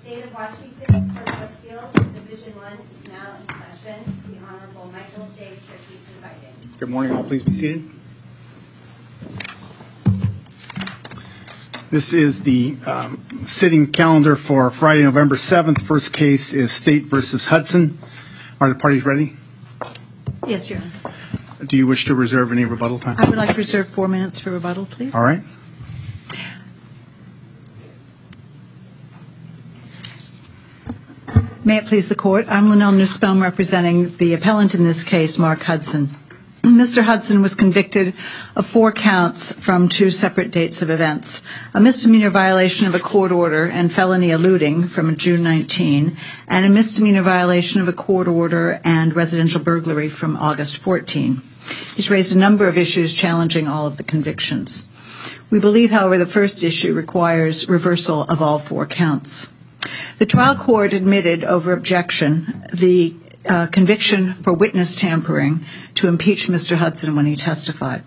State of Washington Court of Appeals, Division 1 is now in session. The Honorable Michael J. Trickey presiding. Good morning, all. Please be seated. This is the sitting calendar for Friday, November 7th. First case is State v. Hudson. Are the parties ready? Yes, Your Honor. Do you wish to reserve any rebuttal time? I would like to reserve 4 minutes for rebuttal, please. All right. May it please the Court, I'm Linnell Nussbaum representing the appellant in this case, Mark Hudson. Mr. Hudson was convicted of 4 counts from 2 separate dates of events: a misdemeanor violation of a court order and felony eluding from June 19, and a misdemeanor violation of a court order and residential burglary from August 14. He's raised a number of issues challenging all of the convictions. We believe, however, the first issue requires reversal of all 4 counts. The trial court admitted over objection the conviction for witness tampering to impeach Mr. Hudson when he testified.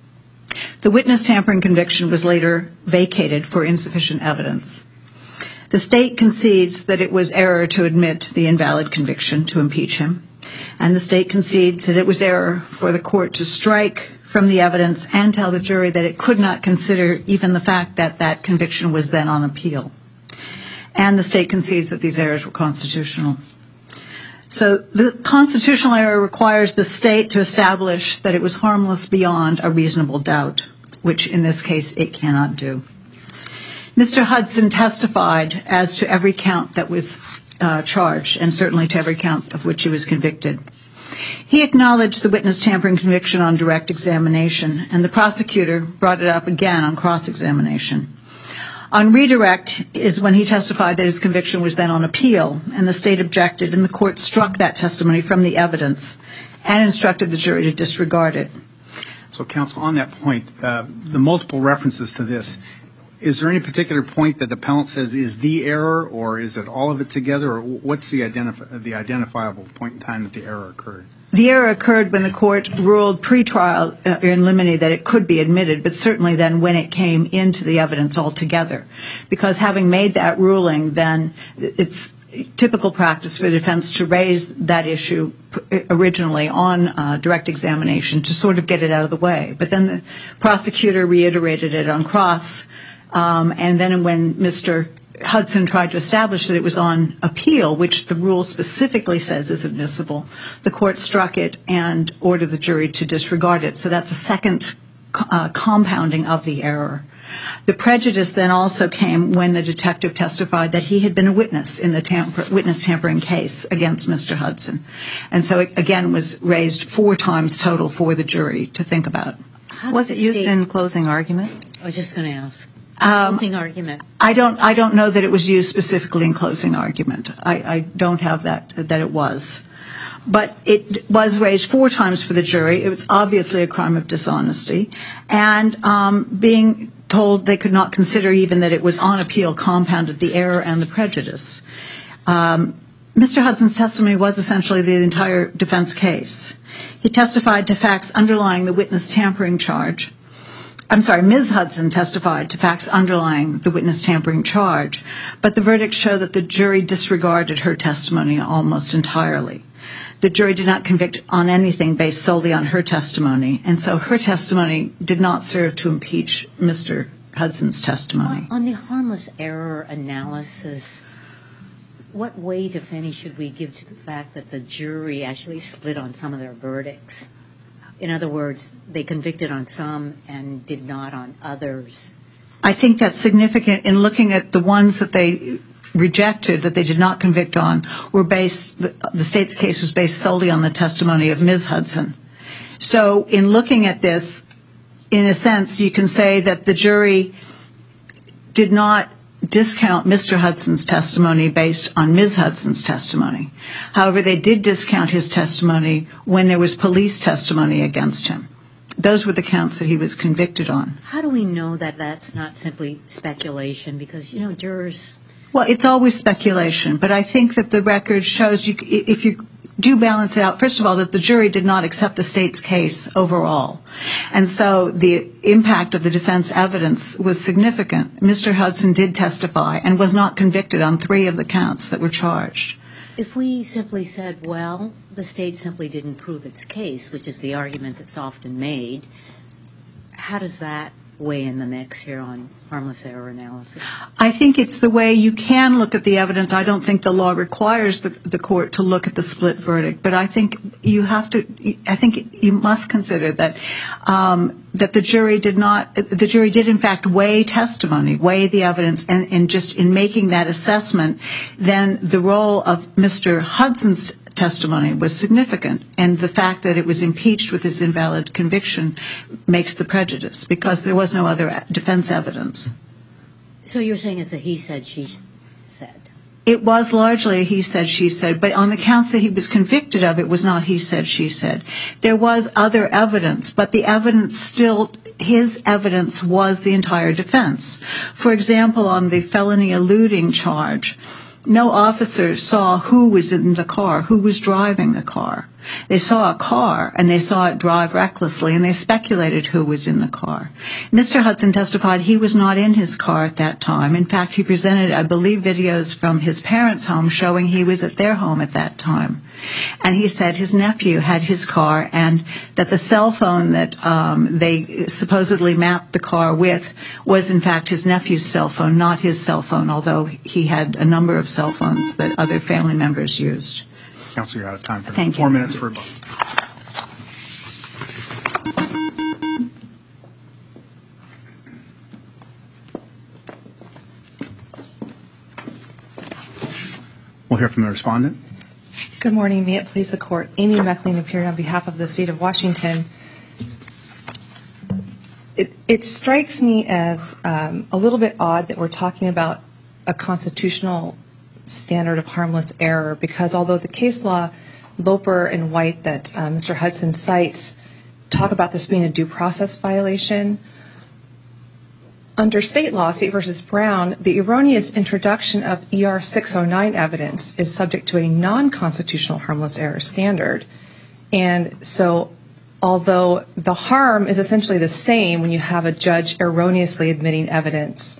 The witness tampering conviction was later vacated for insufficient evidence. The state concedes that it was error to admit the invalid conviction to impeach him, and the state concedes that it was error for the court to strike from the evidence and tell the jury that it could not consider even the fact that that conviction was then on appeal. And the state concedes that these errors were constitutional. So the constitutional error requires the state to establish that it was harmless beyond a reasonable doubt, which in this case it cannot do. Mr. Hudson testified as to every count that was charged, and certainly to every count of which he was convicted. He acknowledged the witness tampering conviction on direct examination, and the prosecutor brought it up again on cross-examination. On redirect is when he testified that his conviction was then on appeal, and the state objected, and the court struck that testimony from the evidence and instructed the jury to disregard it. So, counsel, on that point, the multiple references to this, is there any particular point that the appellant says is the error, or is it all of it together, or what's the identifiable point in time that the error occurred? The error occurred when the court ruled pre-trial in limine that it could be admitted, but certainly then when it came into the evidence altogether. Because having made that ruling, then it's typical practice for the defense to raise that issue originally on direct examination to sort of get it out of the way. But then the prosecutor reiterated it on cross, and then when Mr. Hudson tried to establish that it was on appeal, which the rule specifically says is admissible, the court struck it and ordered the jury to disregard it. So that's a second compounding of the error. The prejudice then also came when the detective testified that he had been a witness in the witness tampering case against Mr. Hudson. And so it, again, was raised 4 times total for the jury to think about. Was it used in closing argument? I was just going to ask. Closing argument. I don't know that it was used specifically in closing argument. I don't have that it was. But it was raised 4 times for the jury. It was obviously a crime of dishonesty. And being told they could not consider even that it was on appeal compounded the error and the prejudice. Mr. Hudson's testimony was essentially the entire defense case. He testified to facts underlying the witness tampering charge. Ms. Hudson testified to facts underlying the witness tampering charge, but the verdict showed that the jury disregarded her testimony almost entirely. The jury did not convict on anything based solely on her testimony, and so her testimony did not serve to impeach Mr. Hudson's testimony. On the harmless error analysis, what weight, if any, should we give to the fact that the jury actually split on some of their verdicts? In other words, they convicted on some and did not on others. I think that's significant in looking at the ones that they rejected, that they did not convict on, were based, the state's case was based solely on the testimony of Ms. Hudson. So in looking at this, in a sense, you can say that the jury did not discount Mr. Hudson's testimony based on Ms. Hudson's testimony. However, they did discount his testimony when there was police testimony against him. Those were the counts that he was convicted on. How do we know that that's not simply speculation? Because, jurors... Well, it's always speculation, but I think that the record shows if you do balance it out. First of all, that the jury did not accept the state's case overall. And so the impact of the defense evidence was significant. Mr. Hudson did testify and was not convicted on 3 of the counts that were charged. If we simply said, well, the state simply didn't prove its case, which is the argument that's often made, how does that weigh in the mix here on harmless error analysis? I think it's the way you can look at the evidence. I don't think the law requires the court to look at the split verdict, but I think you must consider that that the jury did in fact weigh testimony, weigh the evidence, and just in making that assessment, then the role of Mr. Hudson's testimony was significant, and the fact that it was impeached with his invalid conviction makes the prejudice, because there was no other defense evidence. So you're saying it's a he said, she said? It was largely a he said, she said, but on the counts that he was convicted of, it was not he said, she said. There was other evidence, but the evidence still, his evidence was the entire defense. For example, on the felony eluding charge, no officer saw who was in the car, who was driving the car. They saw a car, and they saw it drive recklessly, and they speculated who was in the car. Mr. Hudson testified he was not in his car at that time. In fact, he presented, I believe, videos from his parents' home showing he was at their home at that time. And he said his nephew had his car, and that the cell phone that they supposedly mapped the car with was in fact his nephew's cell phone, not his cell phone, although he had a number of cell phones that other family members used. Counsel, you're out of time for Thank you. 4 minutes for a vote. We'll hear from the respondent. Good morning. May it please the Court. Amy McLean appearing on behalf of the State of Washington. It strikes me as a little bit odd that we're talking about a constitutional standard of harmless error, because although the case law, Loper and White, that Mr. Hudson cites, talk about this being a due process violation, under state law, State v. Brown, the erroneous introduction of ER 609 evidence is subject to a non-constitutional harmless error standard. And so although the harm is essentially the same when you have a judge erroneously admitting evidence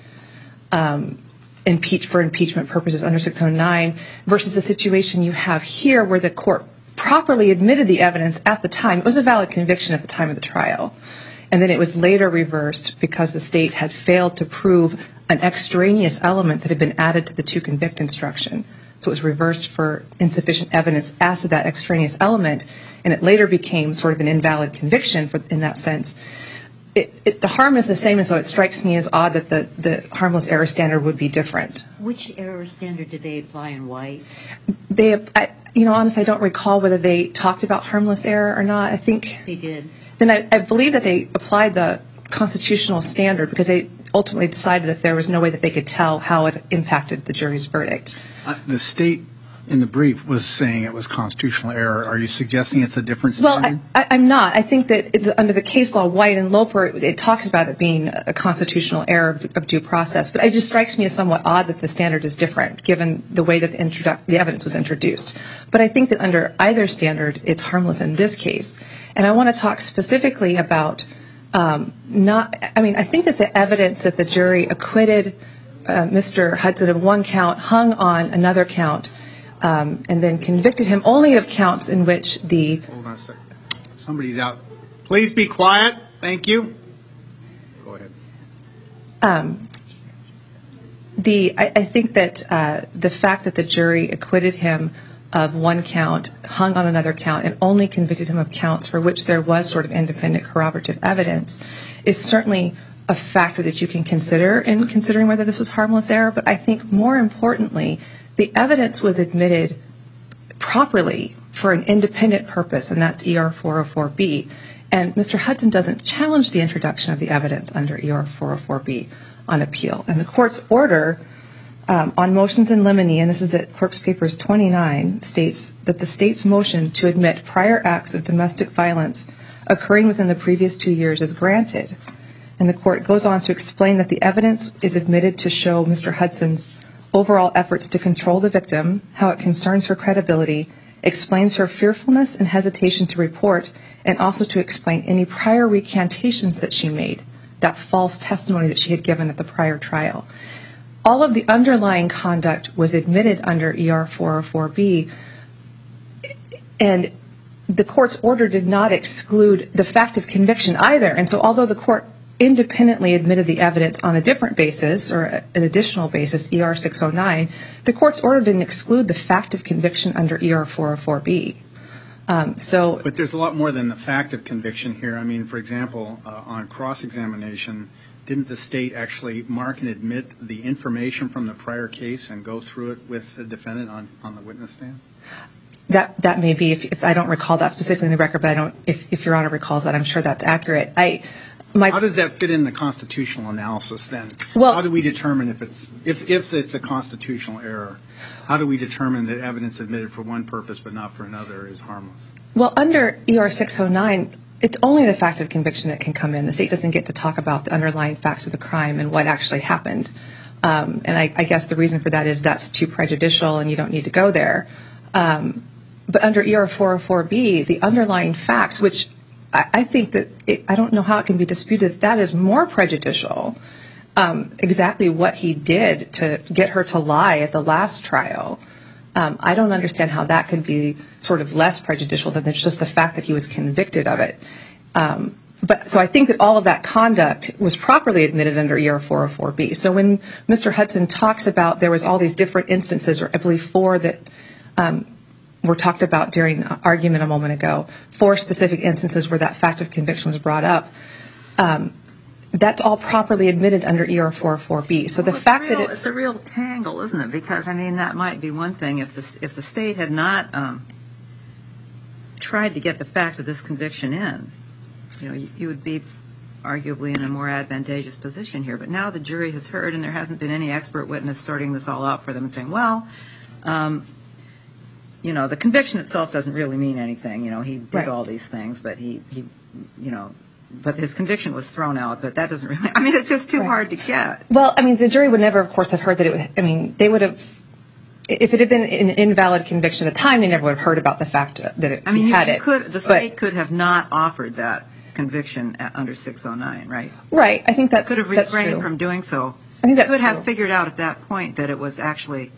for impeachment purposes under 609 versus the situation you have here where the court properly admitted the evidence at the time. It was a valid conviction at the time of the trial. And then it was later reversed because the state had failed to prove an extraneous element that had been added to the to convict instruction. So it was reversed for insufficient evidence as to that extraneous element, and it later became sort of an invalid conviction in that sense. The harm is the same, and so it strikes me as odd that the harmless error standard would be different. Which error standard did they apply in White? Honestly, I don't recall whether they talked about harmless error or not. I think they did. Then I believe that they applied the constitutional standard because they ultimately decided that there was no way that they could tell how it impacted the jury's verdict. The state in the brief was saying it was constitutional error. Are you suggesting it's a different standard? Well, I'm not. I think that under the case law, White and Loper, it talks about it being a constitutional error of due process. But it just strikes me as somewhat odd that the standard is different given the way that the evidence was introduced. But I think that under either standard, it's harmless in this case. And I want to talk specifically about I think that the evidence that the jury acquitted Mr. Hudson of one count, hung on another count, and then convicted him only of counts in which the... Hold on a second. Somebody's out. Please be quiet. Thank you. Go ahead. I think that the fact that the jury acquitted him of one count, hung on another count, and only convicted him of counts for which there was sort of independent corroborative evidence is certainly a factor that you can consider in considering whether this was harmless error. But I think more importantly, the evidence was admitted properly for an independent purpose, and that's ER 404B. And Mr. Hudson doesn't challenge the introduction of the evidence under ER 404B on appeal. And the court's order on motions in limine, and this is at Clerk's Papers 29, states that the state's motion to admit prior acts of domestic violence occurring within the previous 2 years is granted. And the court goes on to explain that the evidence is admitted to show Mr. Hudson's overall efforts to control the victim, how it concerns her credibility, explains her fearfulness and hesitation to report, and also to explain any prior recantations that she made, that false testimony that she had given at the prior trial. All of the underlying conduct was admitted under ER 404B, and the court's order did not exclude the fact of conviction either. And so although the court independently admitted the evidence on a different basis or an additional basis, ER 609, the court's order didn't exclude the fact of conviction under ER 404B. But there's a lot more than the fact of conviction here. I mean, for example, on cross-examination, didn't the state actually mark and admit the information from the prior case and go through it with the defendant on the witness stand? That may be, if I don't recall that specifically in the record, but if Your Honor recalls that, I'm sure that's accurate. How does that fit in the constitutional analysis then? Well, how do we determine if it's a constitutional error? How do we determine that evidence admitted for one purpose but not for another is harmless? Well, under ER 609, it's only the fact of conviction that can come in. The state doesn't get to talk about the underlying facts of the crime and what actually happened. And I guess the reason for that is that's too prejudicial and you don't need to go there. But under ER 404B, the underlying facts, which I think that I don't know how it can be disputed, that is more prejudicial. Exactly what he did to get her to lie at the last trial. I don't understand how that could be sort of less prejudicial than just the fact that he was convicted of it. So I think that all of that conduct was properly admitted under ER 404B. So when Mr. Hudson talks about there was all these different instances, or I believe 4 that were talked about during argument a moment ago, 4 specific instances where that fact of conviction was brought up, that's all properly admitted under ER 404B. So the fact that it's a real tangle, isn't it? Because I mean that might be one thing if the state had not tried to get the fact of this conviction in, you would be arguably in a more advantageous position here. But now the jury has heard, and there hasn't been any expert witness sorting this all out for them and saying, well, the conviction itself doesn't really mean anything. He did all these things, but but his conviction was thrown out. But that doesn't really, it's just too hard to get. Well, the jury would never, of course, have heard that they would have, if it had been an invalid conviction at the time, they never would have heard about the fact that he had it. The state could have not offered that conviction under 609, right? Right. I think that's true. Could have refrained from doing so. I think that's could true. Have figured out at that point that it was actually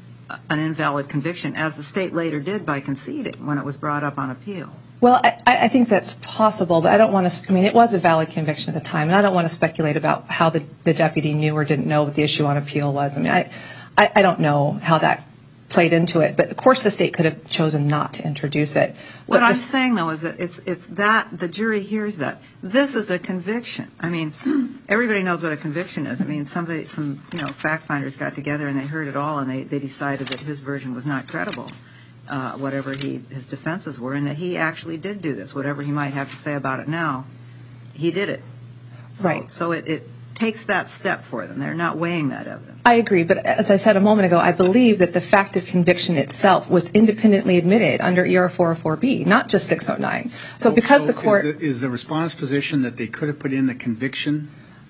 an invalid conviction, as the state later did by conceding when it was brought up on appeal. Well, I think that's possible, but I don't want to, it was a valid conviction at the time, and I don't want to speculate about how the deputy knew or didn't know what the issue on appeal was. I don't know how that played into it, but of course the state could have chosen not to introduce it. What I'm saying, though, is that it's that the jury hears that. This is a conviction. Everybody knows what a conviction is. Some fact finders got together and they heard it all, and they decided that his version was not credible, whatever his defenses were, and that he actually did do this. Whatever he might have to say about it now, he did it. Right. So it takes that step for them. They're not weighing that evidence. I agree, but as I said a moment ago, I believe that the fact of conviction itself was independently admitted under ER 404B, not just 609. So because the court... Is the response position that they could have put in the conviction?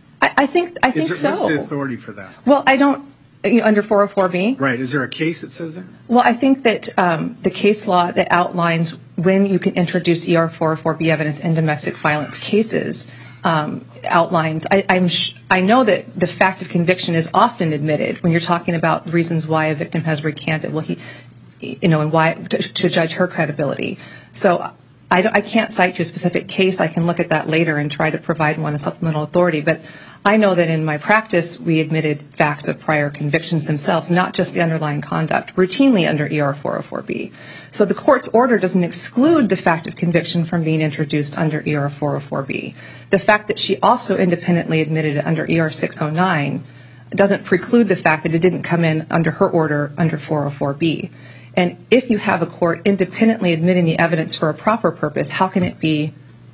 I think so. What's the authority for that? Well, I don't... Under 404B? Right. Is there a case that says that? Well, I think that the case law that outlines when you can introduce ER 404B evidence in domestic violence cases outlines. I know that the fact of conviction is often admitted when you're talking about reasons why a victim has recanted. Well, and why to judge her credibility. So I can't cite you a specific case. I can look at that later and try to provide one as supplemental authority. But I know that in my practice, we admitted facts of prior convictions themselves, not just the underlying conduct, routinely under ER 404B. So the court's order doesn't exclude the fact of conviction from being introduced under ER 404B. The fact that she also independently admitted it under ER 609 doesn't preclude the fact that it didn't come in under her order under 404B. And if you have a court independently admitting the evidence for a proper purpose, how can it be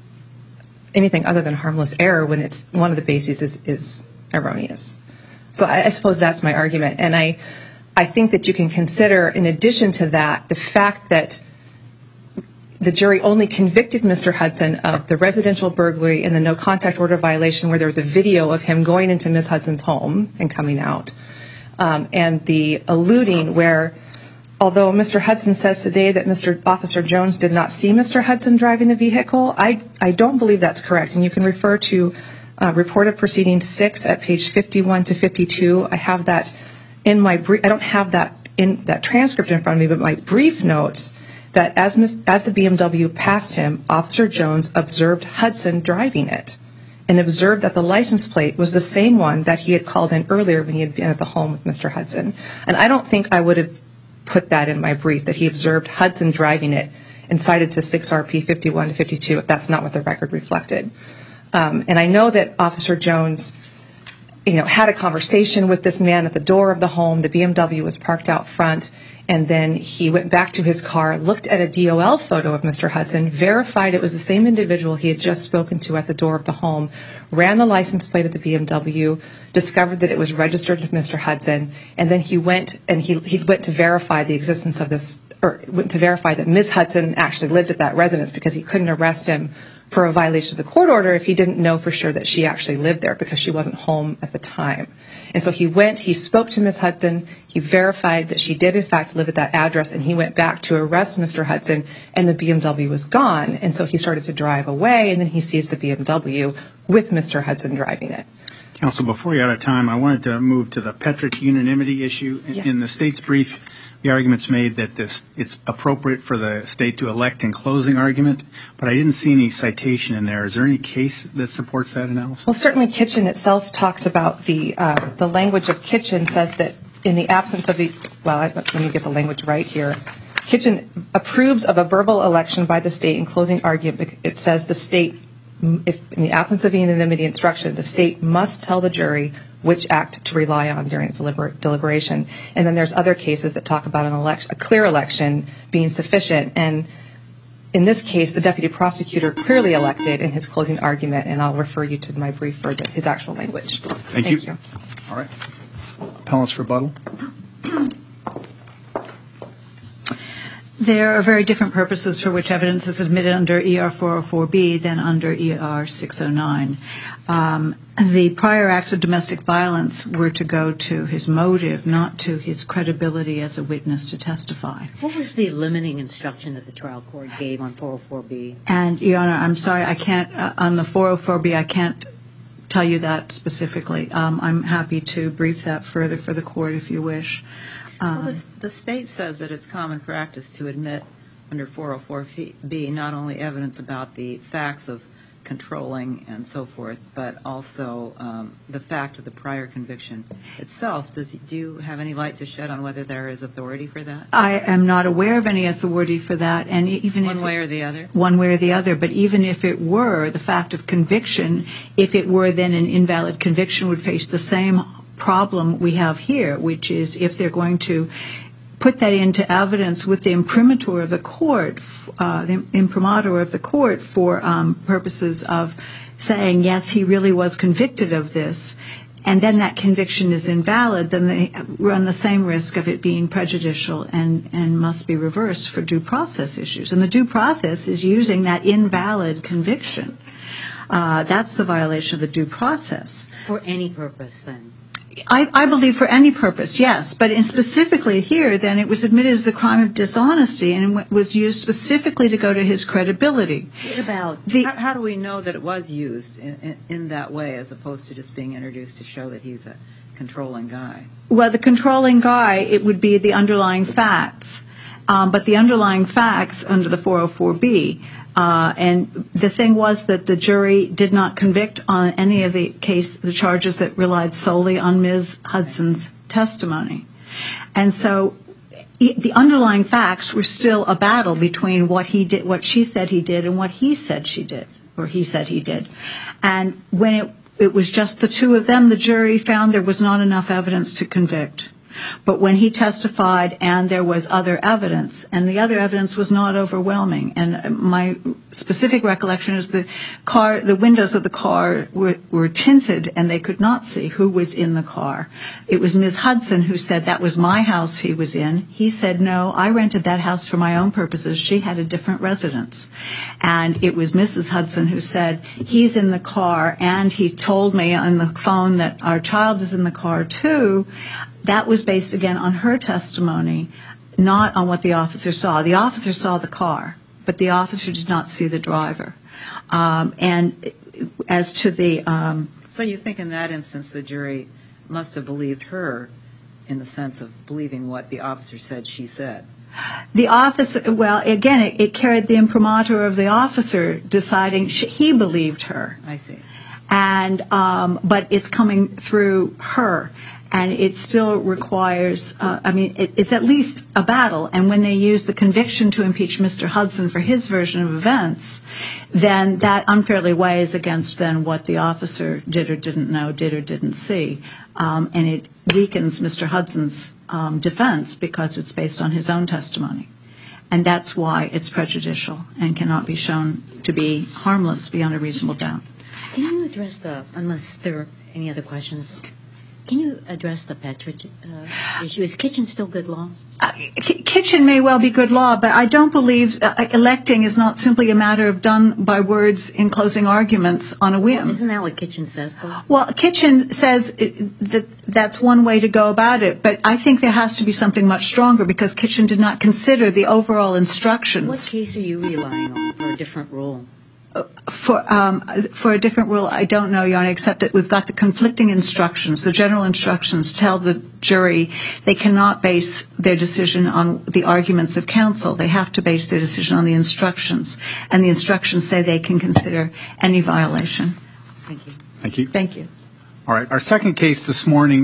anything other than harmless error when it's one of the bases is erroneous? So I suppose that's my argument. And I think that you can consider, in addition to that, the fact that the jury only convicted Mr. Hudson of the residential burglary and the no contact order violation where there was a video of him going into Ms. Hudson's home and coming out, and the eluding where although Mr. Hudson says today that Officer Jones did not see Mr. Hudson driving the vehicle, I don't believe that's correct. And you can refer to Report of Proceedings 6 at page 51 to 52. I have that in my brief. I don't have that in that transcript in front of me, but my brief notes that as the BMW passed him, Officer Jones observed Hudson driving it and observed that the license plate was the same one that he had called in earlier when he had been at the home with Mr. Hudson. And I don't think I would have put that in my brief, that he observed Hudson driving it and cited to 6 RP 51 to 52 if that's not what the record reflected. And I know that Officer Jones, had a conversation with this man at the door of the home. The BMW was parked out front, and then he went back to his car, looked at a DOL photo of Mr. Hudson, verified it was the same individual he had just spoken to at the door of the home, ran the license plate of the BMW, discovered that it was registered with Mr. Hudson, and then he went to verify the existence of this, or went to verify that Ms. Hudson actually lived at that residence, because he couldn't arrest him for a violation of the court order if he didn't know for sure that she actually lived there, because she wasn't home at the time. And so he spoke to Ms. Hudson, he verified that she did in fact live at that address, and he went back to arrest Mr. Hudson, and the BMW was gone. And so he started to drive away, and then he sees the BMW with Mr. Hudson driving it. Counsel, before you're out of time, I wanted to move to the Petrick unanimity issue. Yes. In the state's brief, the argument's made that it's appropriate for the state to elect in closing argument, but I didn't see any citation in there. Is there any case that supports that analysis? Well, certainly Kitchen itself talks about the language of Kitchen says that in the absence of let me get the language right here. Kitchen approves of a verbal election by the state in closing argument. It says the state, if in the absence of unanimity instruction, the state must tell the jury which act to rely on during its deliberation. And then there's other cases that talk about a clear election being sufficient. And in this case, the deputy prosecutor clearly elected in his closing argument, and I'll refer you to my brief for his actual language. Thank you. All right. Appellant's rebuttal. There are very different purposes for which evidence is admitted under ER 404B than under ER 609. The prior acts of domestic violence were to go to his motive, not to his credibility as a witness to testify. What was the limiting instruction that the trial court gave on 404B? And, Your Honor, I'm sorry, I can't, on the 404B, I can't tell you that specifically. I'm happy to brief that further for the court if you wish. Well, the state says that it's common practice to admit under 404B not only evidence about the facts of controlling and so forth, but also the fact of the prior conviction itself. Do you have any light to shed on whether there is authority for that? I am not aware of any authority for that. And even one way or the other? One way or the other. But even if it were, the fact of conviction, if it were then an invalid conviction, would face the same problem we have here, which is if they're going to put that into evidence with the imprimatur of the court, the imprimatur of the court for purposes of saying, yes, he really was convicted of this, and then that conviction is invalid, then they run the same risk of it being prejudicial and must be reversed for due process issues. And the due process is using that invalid conviction. That's the violation of the due process. For any purpose, then? I believe for any purpose, yes. But specifically here, then, it was admitted as a crime of dishonesty and was used specifically to go to his credibility. What about how do we know that it was used in that way as opposed to just being introduced to show that he's a controlling guy? Well, the controlling guy, it would be the underlying facts. But the underlying facts under the 404B, and the thing was that the jury did not convict on any of the charges that relied solely on Ms. Hudson's testimony. And so the underlying facts were still a battle between what he did, what she said he did, and what he said she did, or he said he did. And when it was just the two of them, the jury found there was not enough evidence to convict. But when he testified and there was other evidence, and the other evidence was not overwhelming, and my specific recollection is the windows of the car were tinted and they could not see who was in the car. It was Ms. Hudson who said that was my house he was in. He said, no, I rented that house for my own purposes. She had a different residence. And it was Mrs. Hudson who said, he's in the car, and he told me on the phone that our child is in the car too. That was based, again, on her testimony, not on what the officer saw. The officer saw the car, but the officer did not see the driver. And as to the So you think in that instance the jury must have believed her in the sense of believing what the officer said she said? the officer, well, again, it carried the imprimatur of the officer deciding he believed her. I see. And but it's coming through her, and it still requires. It's at least a battle. And when they use the conviction to impeach Mr. Hudson for his version of events, then that unfairly weighs against then what the officer did or didn't know, did or didn't see, and it weakens Mr. Hudson's defense because it's based on his own testimony. And that's why it's prejudicial and cannot be shown to be harmless beyond a reasonable doubt. Can you address unless there are any other questions, can you address the Petrich issue? Is Kitchen still good law? Kitchen may well be good law, but I don't believe electing is not simply a matter of done by words in closing arguments on a whim. Isn't that what Kitchen says, though? Well, Kitchen says that that's one way to go about it, but I think there has to be something much stronger because Kitchen did not consider the overall instructions. What case are you relying on for a different rule? For a different rule, I don't know, Your Honor, except that we've got the conflicting instructions. The general instructions tell the jury they cannot base their decision on the arguments of counsel. They have to base their decision on the instructions. And the instructions say they can consider any violation. Thank you. Thank you. Thank you. All right. Our second case this morning